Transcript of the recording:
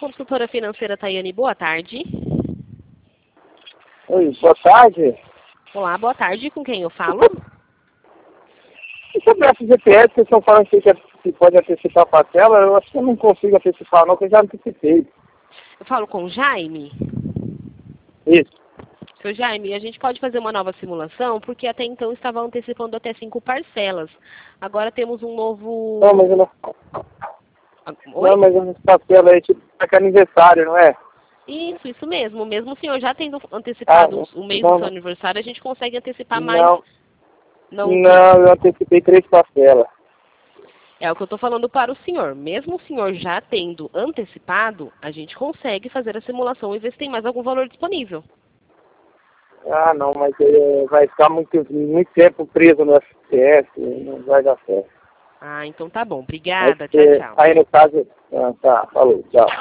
consultora financeira Tayane, boa tarde. Oi, boa tarde. Olá, boa tarde. Com quem eu falo? E sobre essa GPS, vocês estão falando que pode antecipar a parcela, eu acho que eu não consigo antecipar não, porque eu já antecipei. Eu falo com o Jaime. Isso. Seu Jaime, a gente pode fazer uma nova simulação, porque até então estava antecipando até 5 parcelas. Agora temos um novo... Não, mas eu não... Oi? Não, mas essa parcela aí tipo é aniversário, não é? Isso mesmo. Mesmo o senhor já tendo antecipado o mês do seu aniversário, a gente consegue antecipar mais. Não, eu antecipei 3 parcelas. É o que eu estou falando para o senhor. Mesmo o senhor já tendo antecipado, a gente consegue fazer a simulação e ver se tem mais algum valor disponível. Ah, não, mas vai ficar muito tempo preso no FPS, não vai dar certo. Ah, então tá bom. Obrigada. Tchau, tchau. Aí no caso, tá, falou, tchau.